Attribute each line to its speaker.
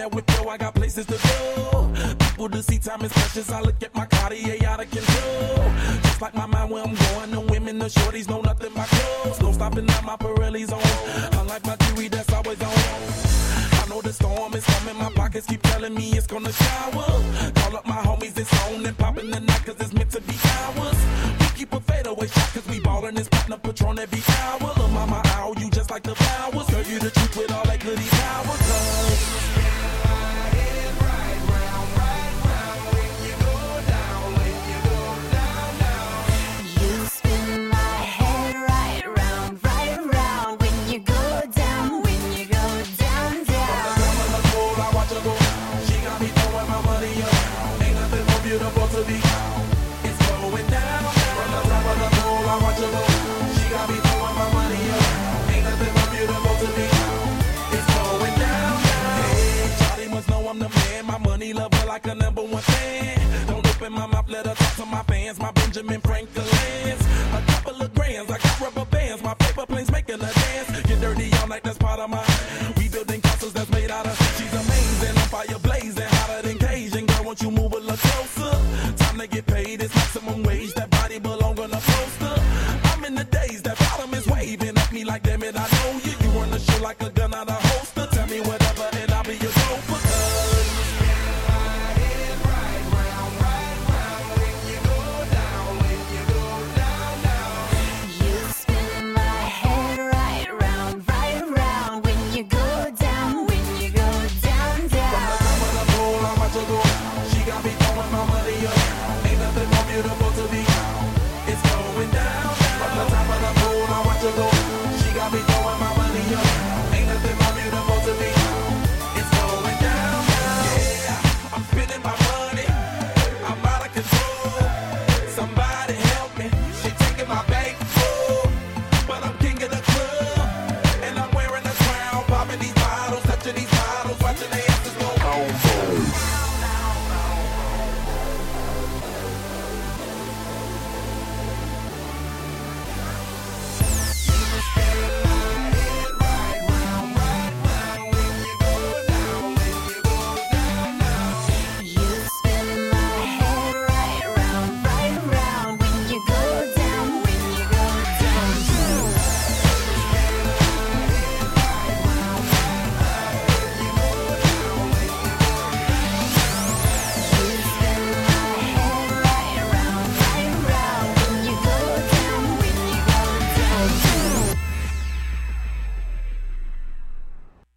Speaker 1: that whip, yo, I got places to go. People to see, time is precious. I look at my Cartier out of control. Just like my mind where I'm going. The women, the shorties know nothing but clothes. No stopping at my Pirelli's on. Unlike my jewelry that's always on. I know the storm is coming. My pockets keep telling me it's gonna shower. Call up my homies, it's on and popping the night cause it's meant to be ours. We keep a fadeaway shot cause we ballin' this platinum Patron every hour. Lil' mama, ow, you just like the flowers. Girl, you the truth with all that goody power. Cause beautiful to be. It's going down. From the top of the pole, I watch her go. She got me throwing my money up. Ain't nothing more beautiful to me. It's going down. Hey, Charlie must know I'm the man. My money lover like a number one fan. Don't open my mouth, let her talk to my fans. My Benjamin Franklin's. A couple of grands, I got rubber bands. My paper planes making a dance. Get dirty all night, that's part of my. We building castles that's made out of. She's amazing, on fire blazing, hotter than Cajun. Girl, won't you move a little closer? Time to get paid, it's maximum wage.